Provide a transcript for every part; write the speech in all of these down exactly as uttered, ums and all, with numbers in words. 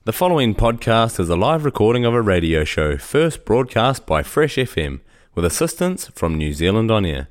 The following podcast is a live recording of a radio show first broadcast by Fresh F M with assistance from New Zealand On Air.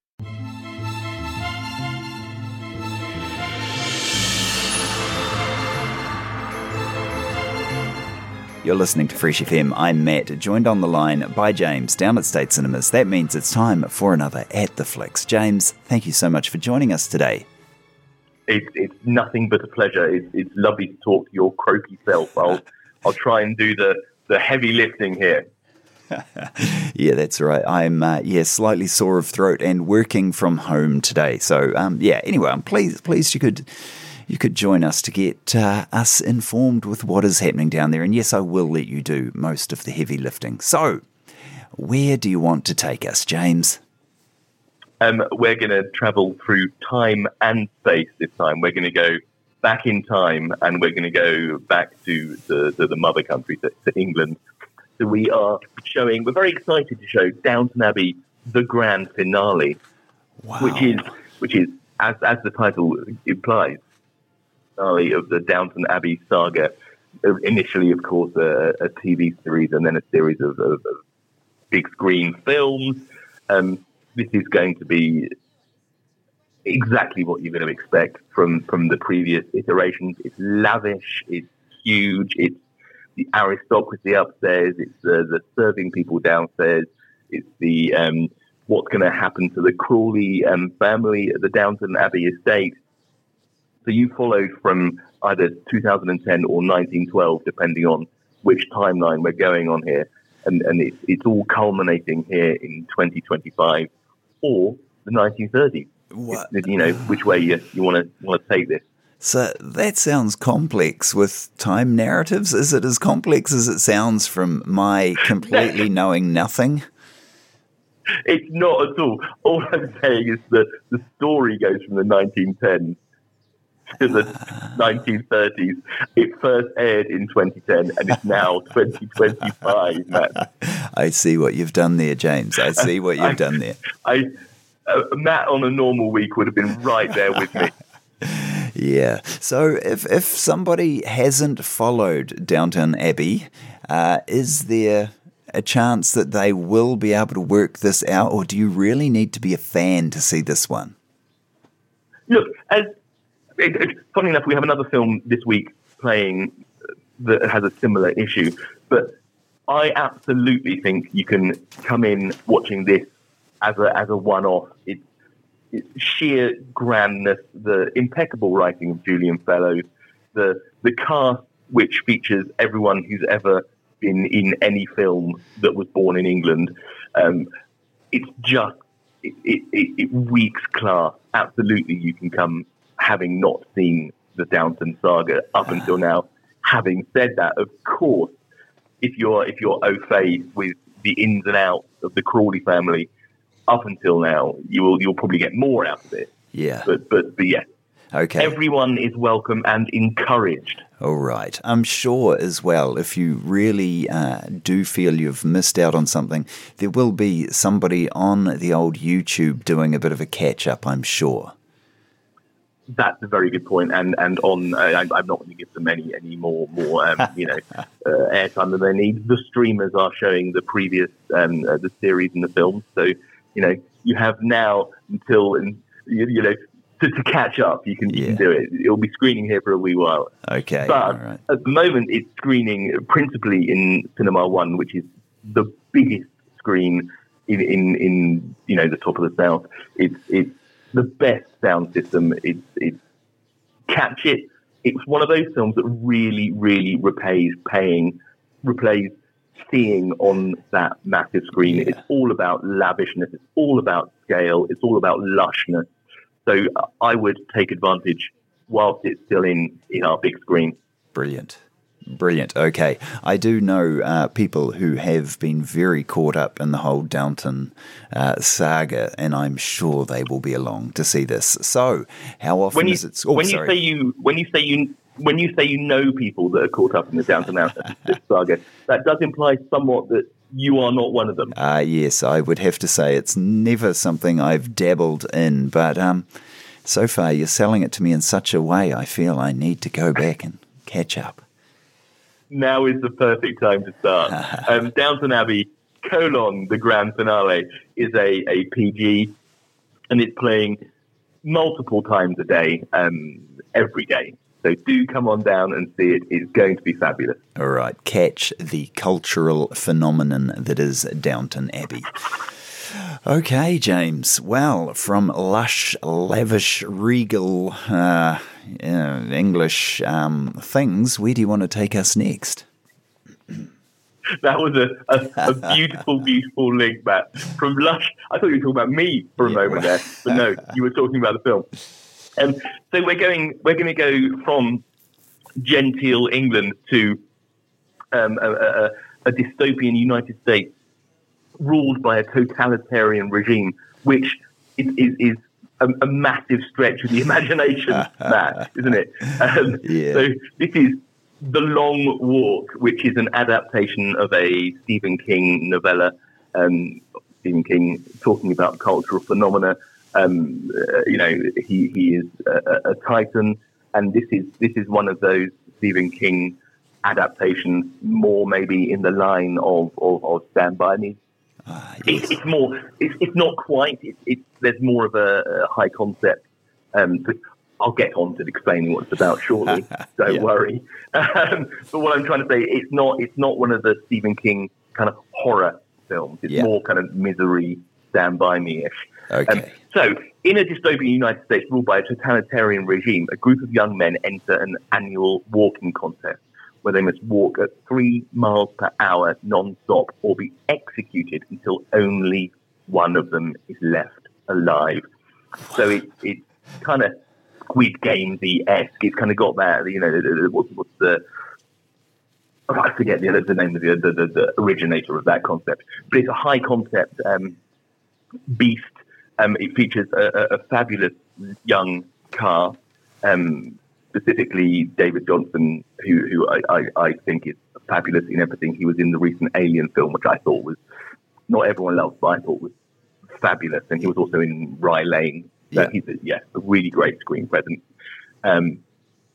You're listening to Fresh F M. I'm Matt, joined on the line by James down at State Cinemas. That means it's time for another At the Flicks. James, thank you so much for joining us today. It's, it's nothing but a pleasure. It's, it's lovely to talk to your croaky self. I'll I'll try and do the, the heavy lifting here. Yeah, that's right. I'm uh, yeah slightly sore of throat and working from home today. So um, yeah. Anyway, I'm pleased pleased you could you could join us to get uh, us informed with what is happening down there. And yes, I will let you do most of the heavy lifting. So, where do you want to take us, James? Um, we're going to travel through time and space this time. We're going to go back in time, and we're going to go back to the, to the mother country, to, to England. So we are showing, we're very excited to show Downton Abbey, the grand finale, Wow. which is, which is as as the title implies, finale of the Downton Abbey saga. Initially, of course, a, a T V series, and then a series of, of, of big screen films. Um, This is going to be exactly what you're going to expect from, from the previous iterations. It's lavish, it's huge, it's the aristocracy upstairs, it's the, the serving people downstairs, it's the um, what's going to happen to the Crawley um, family at the Downton Abbey estate. So you followed from either two thousand ten or nineteen twelve, depending on which timeline we're going on here. And, and it's, it's all culminating here in twenty twenty-five. Or the nineteen thirties. What? You know, which way you you want to want to take this. So that sounds complex with time narratives. Is it as complex as it sounds from my completely knowing nothing? It's not at all. All I'm saying is that the story goes from the nineteen tens to the nineteen thirties. It first aired in twenty ten, and it's now twenty twenty-five, Matt. I see what you've done there, James. I see what you've I, done there. I, uh, Matt on a normal week would have been right there with me. Yeah. So if if somebody hasn't followed Downton Abbey, uh, is there a chance that they will be able to work this out, or do you really need to be a fan to see this one? Look, as it, it, funny enough, we have another film this week playing that has a similar issue, but I absolutely think you can come in watching this as a as a one-off. It's, it's sheer grandness, the impeccable writing of Julian Fellowes, the the cast which features everyone who's ever been in any film that was born in England. Um, it's just it, it, it, it reeks class. Absolutely, you can come having not seen the Downton saga up until now. Having said that, of course, if you're if you're au fait with the ins and outs of the Crawley family up until now, you will you'll probably get more out of it. Yeah. But but but yeah. Okay. Everyone is welcome and encouraged. All right. I'm sure as well, if you really uh, do feel you've missed out on something, there will be somebody on the old YouTube doing a bit of a catch up, I'm sure. That's a very good point, and and on uh, I, I'm not going to give them any any more more um, you know uh, airtime than they need. The streamers are showing the previous um, uh, the series and the films, so you know you have now until and you, you know to, to catch up. You can Yeah. you can do it. It'll be screening here for a wee while. Okay. But All right. at the moment, it's screening principally in Cinema One, which is the biggest screen in in, in you know the top of the south. It's it's the best sound system. It's it's catch it. It's one of those films that really, really repays paying, replays seeing on that massive screen. Yeah. It's all about lavishness. It's all about scale. It's all about lushness. So uh, I would take advantage whilst it's still in, in our big screen. Brilliant. Brilliant. Okay. I do know uh, people who have been very caught up in the whole Downton uh, saga, and I'm sure they will be along to see this. So, how often When you, is it? Oh, when sorry. you say you when you say you when you say you know people that are caught up in the Downton saga, that does imply somewhat that you are not one of them. Uh, yes, I would have to say it's never something I've dabbled in, but um, so far you're selling it to me in such a way I feel I need to go back and catch up. now is the perfect time to start. Um, Downton Abbey, colon, the grand finale, is a, a P G, and it's playing multiple times a day, um, every day. So do come on down and see it. It's going to be fabulous. All right, catch the cultural phenomenon that is Downton Abbey. Okay, James. Well, from lush, lavish, regal uh, uh, English um, things, where do you want to take us next? That was a, a, a beautiful, beautiful link, Matt. From lush, I thought you were talking about me for a yeah, moment well. there, but no, you were talking about the film. Um, so we're going, we're going to go from genteel England to um, a, a, a dystopian United States ruled by a totalitarian regime, which is, is, is a, a massive stretch of the imagination, Matt, isn't it? Um, yeah. So this is The Long Walk, which is an adaptation of a Stephen King novella. Um, Stephen King talking about cultural phenomena. Um, uh, you know, he, he is a, a titan, and this is this is one of those Stephen King adaptations, more maybe in the line of, of, of Stand By Me. Ah, yes. It's, it's more. It's, it's not quite. It's, it's there's more of a, a high concept. Um, but I'll get on to explaining what it's about shortly. Don't yeah. worry. Um, but what I'm trying to say, it's not. It's not one of the Stephen King kind of horror films. It's yeah. more kind of misery, Stand By Me-ish. Okay. Um, so, in a dystopian United States ruled by a totalitarian regime, a group of young men enter an annual walking contest where they must walk at three miles per hour non-stop or be executed until only one of them is left alive. So it, it's kind of Squid Game-esque. It's kind of got that, you know, what's, what's the... Oh, I forget the, the name of the, the, the, the originator of that concept. But it's a high-concept um, beast. Um, it features a, a, a fabulous young cast, um, specifically David Johnson, who, who I, I, I think is fabulous in everything. He was in the recent Alien film, which I thought was, not everyone loved, but I thought was fabulous. And he was also in Rye Lane. So yeah. he's a, yeah, a really great screen presence. Um,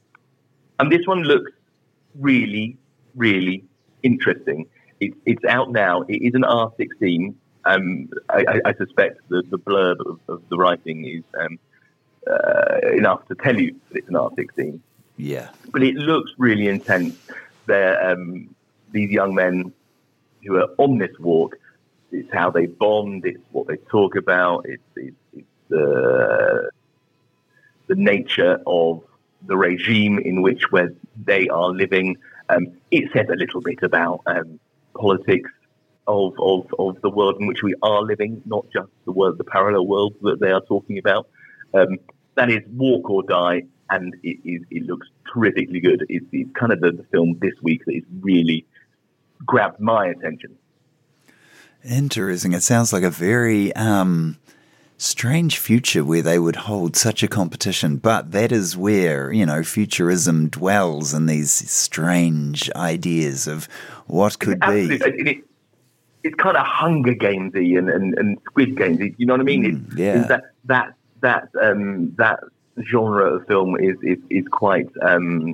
and this one looks really, really interesting. It, it's out now. It is an R sixteen. Um, I, I suspect the, the blurb of, of the writing is um, uh, enough to tell you that it's an R sixteen. Yeah. But it looks really intense. They're um, these young men who are on this walk. It's how they bond. It's what they talk about. It's, it's, it's the, the nature of the regime in which where they are living. Um, it says a little bit about um, politics of, of of the world in which we are living, not just the world, the parallel world that they are talking about. Um, that is Walk or Die, and it, it, it looks terrifically good. It's, it's kind of the, the film this week that has really grabbed my attention. Interesting. It sounds like a very um, strange future where they would hold such a competition, but that is where, you know, futurism dwells in these strange ideas of what could Absolutely. be. It, it's kind of Hunger Games-y and, and, and Squid Games-y. You know what I mean? Mm, it's, yeah. it's that that that um, that genre of film is is, is quite um,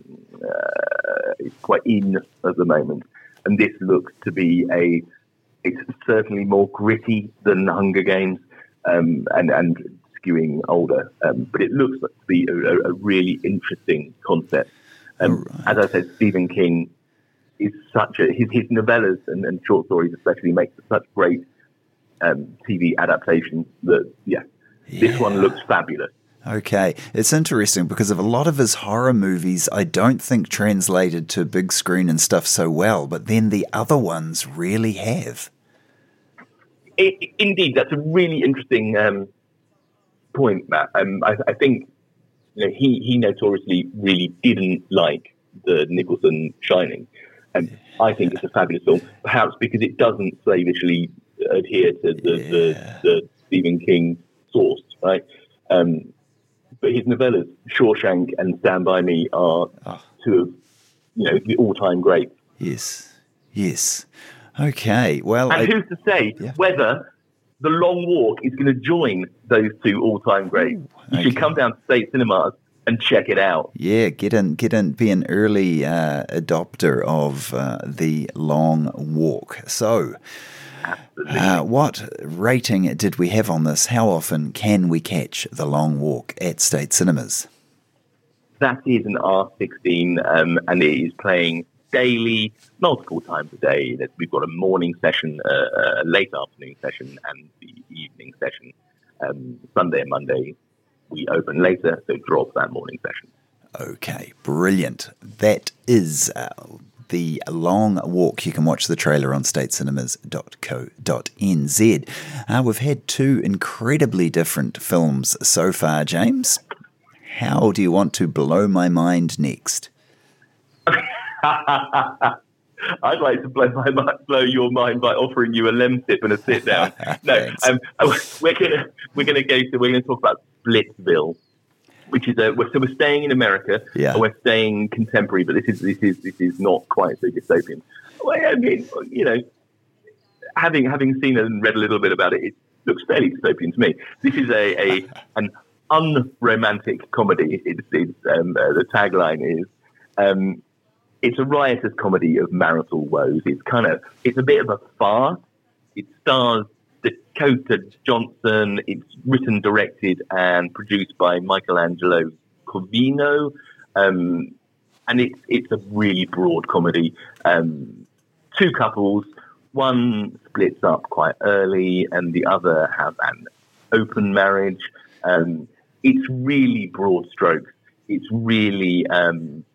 uh, it's quite in at the moment, and this looks to be a. It's certainly more gritty than Hunger Games, um, and and skewing older, um, but it looks like to be a, a really interesting concept. Um, right. As I said, Stephen King is such a his his novellas and, and short stories especially make such great um, T V adaptations that yeah, yeah, this one looks fabulous. Okay, it's interesting because of a lot of his horror movies, I don't think translated to big screen and stuff so well, but then the other ones really have. It, indeed, that's a really interesting um, point, Matt. Um, I, I think you know, he he notoriously really didn't like the Nicholson Shining. And I think it's a fabulous film, perhaps because it doesn't slavishly adhere to the, yeah. the, the Stephen King source, right? Um, but his novellas, Shawshank and Stand By Me, are oh. two of you know the all-time greats. Yes, yes. Okay, well... And I, who's to say yeah. whether The Long Walk is going to join those two all-time greats? Ooh, You okay. should come down to State Cinemas and check it out. Yeah, get in, get in, be an early uh, adopter of uh, The Long Walk. So, uh, what rating did we have on this? How often can we catch The Long Walk at State Cinemas? That is an R sixteen, um, and it is playing daily, multiple times a day. We've got a morning session, uh, a late afternoon session, and the evening session. Um, Sunday and Monday, we open later, so drop that morning session. Okay, brilliant. That is uh, The Long Walk. You can watch the trailer on state cinemas dot co dot n z. Uh, we've had two incredibly different films so far, James. How do you want to blow my mind next? I'd like to blow my blow your mind by offering you a lemsip and a sit down. No, um, we're gonna we're gonna go to we're gonna talk about Splitsville, which is a we're, so we're staying in America. Yeah. And we're staying contemporary, but this is this is this is not quite so dystopian. Well, I mean, you know, having having seen and read a little bit about it, it looks fairly dystopian to me. This is a, a an unromantic comedy. It's, it's um, uh, the tagline is. Um, It's a riotous comedy of marital woes. It's kind of, it's a bit of a farce. It stars Dakota Johnson. It's written, directed, and produced by Michelangelo Covino. Um, and it's it's a really broad comedy. Um, two couples, one splits up quite early, and the other have an open marriage. Um, it's really broad strokes. It's really... Um,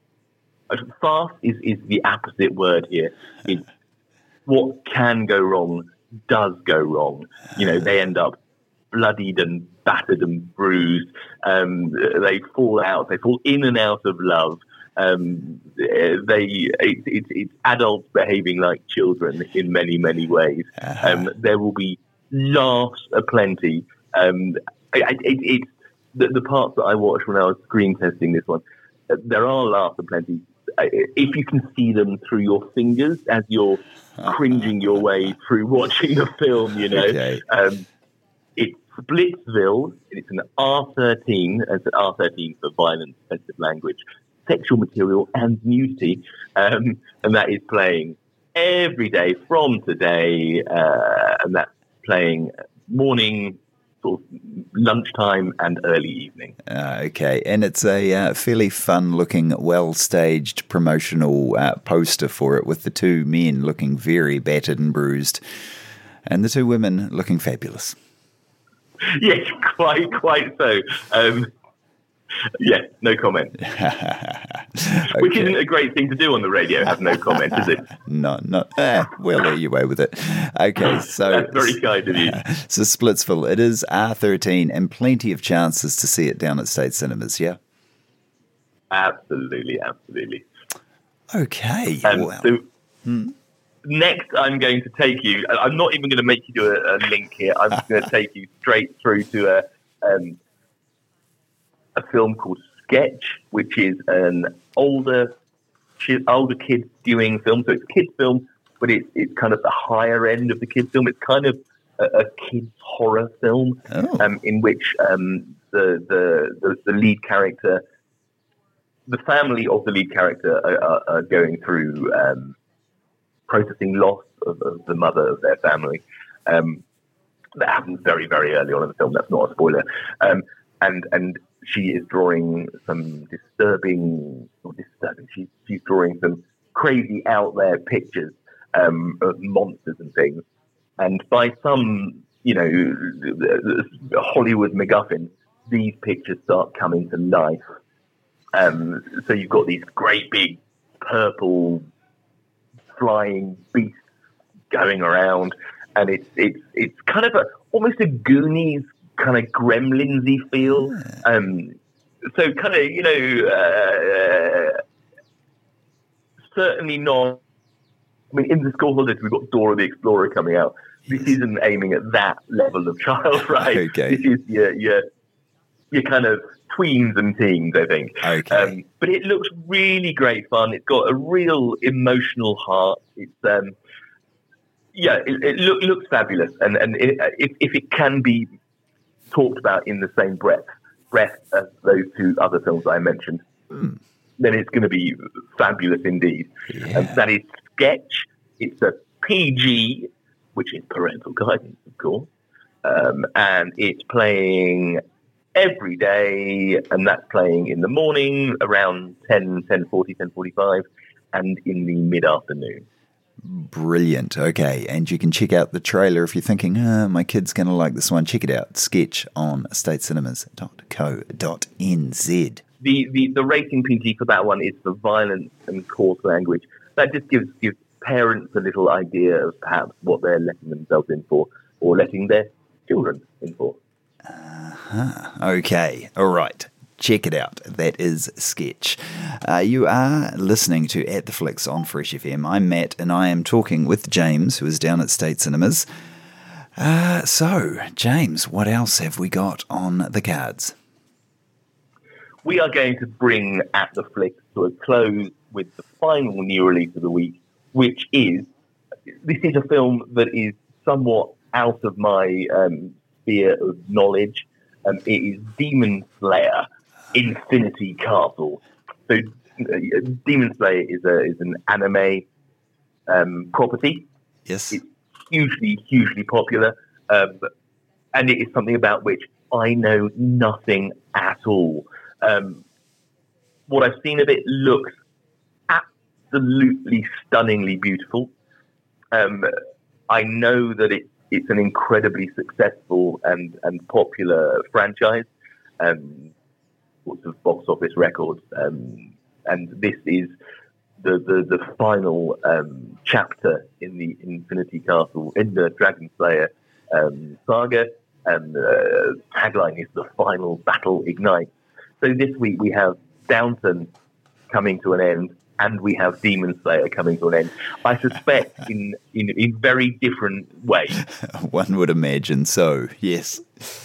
Fast is, is the opposite word here. It's what can go wrong does go wrong. You know, they end up bloodied and battered and bruised. Um, they fall out. They fall in and out of love. Um, they it, it, it's adults behaving like children in many, many ways. Um, there will be laughs aplenty. Um, it, it, it's the, the parts that I watched when I was screen testing this one. There are laughs aplenty. If you can see them through your fingers as you're cringing your way through watching the film, you know. Okay. Um, it's Splitsville. It's an R thirteen. It's an R thirteen for violence, offensive language, sexual material, and nudity. Um, and that is playing every day from today. Uh, and that's playing morning, sort of lunchtime and early evening. Uh, okay, and it's a uh, fairly fun-looking, well-staged promotional uh, poster for it with the two men looking very battered and bruised and the two women looking fabulous. Yes, quite, quite so. Um, yeah, no comment. Okay. Which isn't a great thing to do on the radio, have no comment, is it? No, not. Eh, we'll let you away with it. Okay, so... That's very kind of you. So Splitsville, it is R thirteen and plenty of chances to see it down at State Cinemas, yeah? Absolutely, absolutely. Okay. Um, Well, so hmm. next I'm going to take you... I'm not even going to make you do a, a link here. I'm just going to take you straight through to a... Um, a film called Sketch, which is an older older kids viewing film. So it's a kids film, but it's it's kind of the higher end of the kids film. It's kind of a, a kids horror film, Oh. um, in which um, the, the the the lead character, the family of the lead character, are, are, are going through um, processing loss of, of the mother of their family. Um, that happens very very early on in the film. That's not a spoiler. Um, and and she is drawing some disturbing, or disturbing, she's, she's drawing some crazy out there pictures um, of monsters and things. And by some, you know, Hollywood MacGuffin, these pictures start coming to life. Um, so you've got these great big purple flying beasts going around, and it's it's it's kind of a almost a Goonies kind of Gremlins-y feel. Um, so kind of, you know, uh, certainly not... I mean, in the school holidays, we've got Dora the Explorer coming out. This isn't aiming at that level of child, right? Okay. This is your, your, your kind of tweens and teens, I think. Okay. Um, but it looks really great fun. It's got a real emotional heart. It's... Um, yeah, it, it look, looks fabulous. And, and it, if, if it can be talked about in the same breath breadth as those two other films that I mentioned, Mm. then it's going to be fabulous indeed. Yeah. And that is Sketch. It's a P G, which is parental guidance, of course. Um, and it's playing every day, and that's playing in the morning around ten, ten forty, ten forty-five, and in the mid-afternoon. Brilliant. Okay, and you can check out the trailer if you're thinking, oh, my kid's going to like this one. Check it out. Sketch on state cinemas dot co dot n z. The, the, the rating P G for that one is for violence and coarse language. That just gives, gives parents a little idea of perhaps what they're letting themselves in for, or letting their children in for. Uh-huh. Okay, all right. Check it out. That is Sketch. Uh, you are listening to At the Flicks on Fresh F M. I'm Matt, and I am talking with James, who is down at State Cinemas. Uh, so, James, what else have we got on the cards? We are going to bring At the Flicks to a close with the final new release of the week, which is, this is a film that is somewhat out of my um, sphere of knowledge. Um, it is Demon Slayer, Infinity Castle. So, uh, Demon Slayer is a is an anime um, property. Yes. It's hugely, hugely popular, um, and it is something about which I know nothing at all. Um, what I've seen of it looks absolutely stunningly beautiful. Um, I know that it, it's an incredibly successful and, and popular franchise. Um, lots of box office records. Um, and this is the, the, the final um, chapter in the Infinity Castle, in the Dragon Slayer um, saga. And the tagline is the final battle ignites. So this week we have Downton coming to an end, and we have Demon Slayer coming to an end. I suspect in, in, in very different ways. One would imagine so, yes.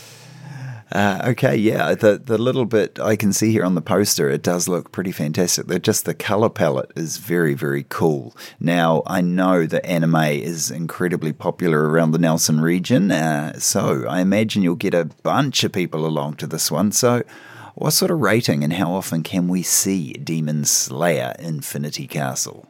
Uh, okay, yeah, the the little bit I can see here on the poster, it does look pretty fantastic. They're just the colour palette is very, very cool. Now, I know that anime is incredibly popular around the Nelson region, uh, so I imagine you'll get a bunch of people along to this one. So what sort of rating and how often can we see Demon Slayer Infinity Castle?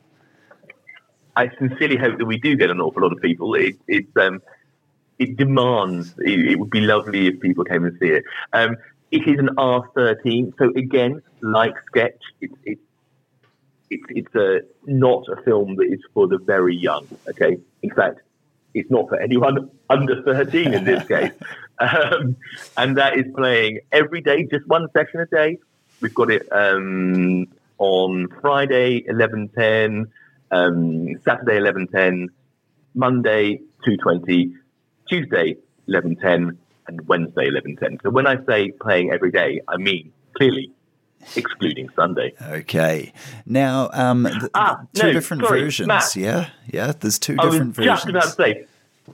I sincerely hope that we do get an awful lot of people. It, it, um, it demands, it, it would be lovely if people came and see it. Um, it is an R thirteen, so again, like Sketch, it's it, it, it's a, not a film that is for the very young, okay? In fact, it's not for anyone under thirteen in this case. Um, and that is playing every day, just one session a day. We've got it um, on Friday, eleven ten, um, Saturday, eleven ten, Monday, two twenty, Tuesday, eleven ten, and Wednesday, eleven ten. So when I say playing every day, I mean, clearly, excluding Sunday. Okay. Now, um, th- Ah, two no, different sorry, versions, Matt. yeah? Yeah, there's two I was different just versions. about to say.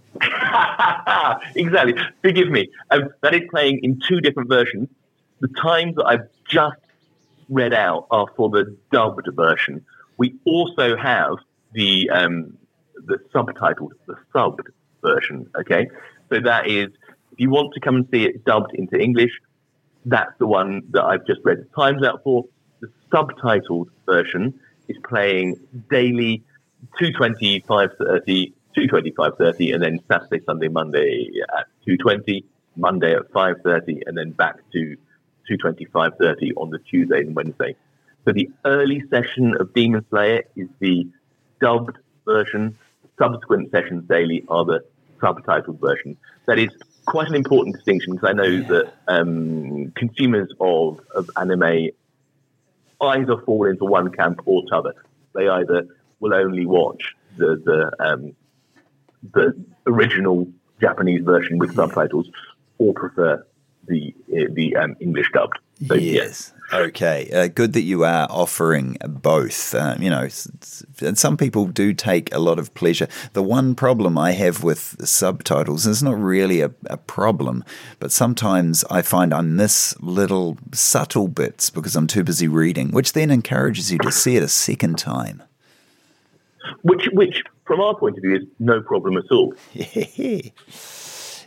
Exactly. Forgive me. Um, that is playing in two different versions. The times that I've just read out are for the dubbed version. We also have the um, the subtitled, the subbed version. Okay, so that is if you want to come and see it dubbed into English, that's the one that I've just read the times out for. The subtitled version is playing daily, two twenty, five thirty. two twenty, five thirty, and then Saturday, Sunday, Monday at two twenty, Monday at five thirty, and then back to two twenty, five thirty on the Tuesday and Wednesday. So the early session of Demon Slayer is the dubbed version. Subsequent sessions daily are the subtitled version. That is quite an important distinction because I know yeah. that um, consumers of, of anime either fall into one camp or t'other. They either will only watch the the um, the original Japanese version with subtitles, or prefer the uh, the um, English dubbed. So, yes. yes. Okay. Uh, good that you are offering both. Uh, you know, s- s- and some people do take a lot of pleasure. The one problem I have with subtitles is not really a, a problem, but sometimes I find I miss little subtle bits because I'm too busy reading, which then encourages you to see it a second time. Which, which, from our point of view, is no problem at all.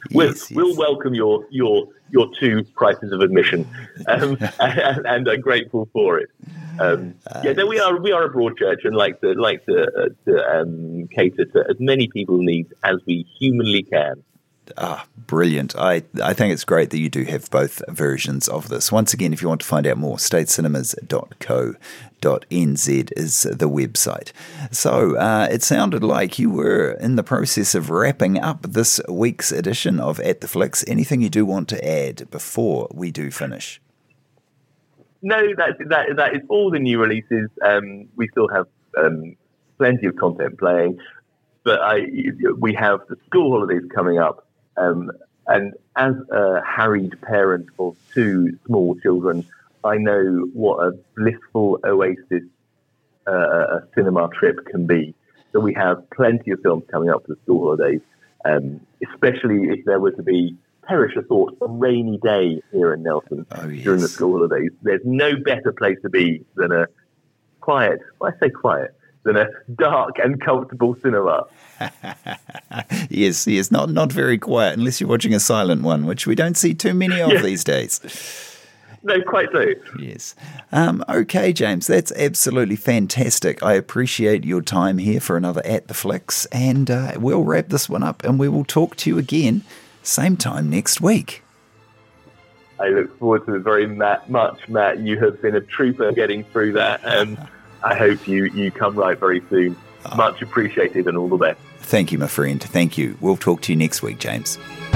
we'll, yes, yes. we'll welcome your your your two prices of admission, um, and, and are grateful for it. Um, uh, yeah, no, we are we are a broad church and like to like to, uh, to um, cater to as many people's needs as we humanly can. Ah, brilliant. I, I think it's great that you do have both versions of this. Once again, if you want to find out more, state cinemas dot co dot n z is the website. So uh, it sounded like you were in the process of wrapping up this week's edition of At the Flicks. Anything you do want to add before we do finish? No, that, that, that is all the new releases. Um, we still have um, plenty of content playing, but I, we have the school holidays coming up. Um, and as a harried parent of two small children, I know what a blissful oasis uh, a cinema trip can be. So we have plenty of films coming up for the school holidays, um, especially if there were to be, perish a thought, a rainy day here in Nelson oh, yes. during the school holidays. There's no better place to be than a quiet, well, I say quiet, than a dark and comfortable cinema. yes, yes, not not very quiet unless you're watching a silent one, which we don't see too many of yeah. these days. No, quite so. Yes. Um, okay, James, that's absolutely fantastic. I appreciate your time here for another At the Flicks, and uh, we'll wrap this one up and we will talk to you again same time next week. I look forward to it very much, Matt. You have been a trooper getting through that, and I hope you, you come right very soon. Oh. Much appreciated and all the best. Thank you, my friend. Thank you. We'll talk to you next week, James.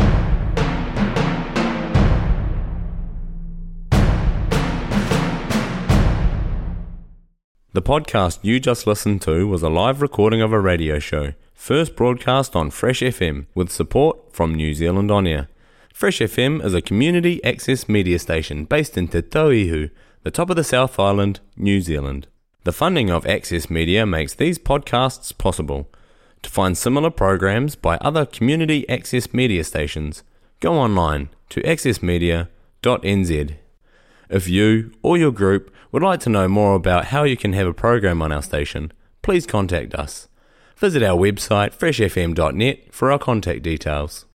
The podcast you just listened to was a live recording of a radio show, first broadcast on Fresh F M with support from New Zealand On Air. Fresh F M is a community access media station based in Te Tauihu, the top of the South Island, New Zealand. The funding of Access Media makes these podcasts possible. To find similar programs by other community access media stations, go online to access media dot n z. If you or your group would like to know more about how you can have a program on our station, please contact us. Visit our website fresh f m dot net for our contact details.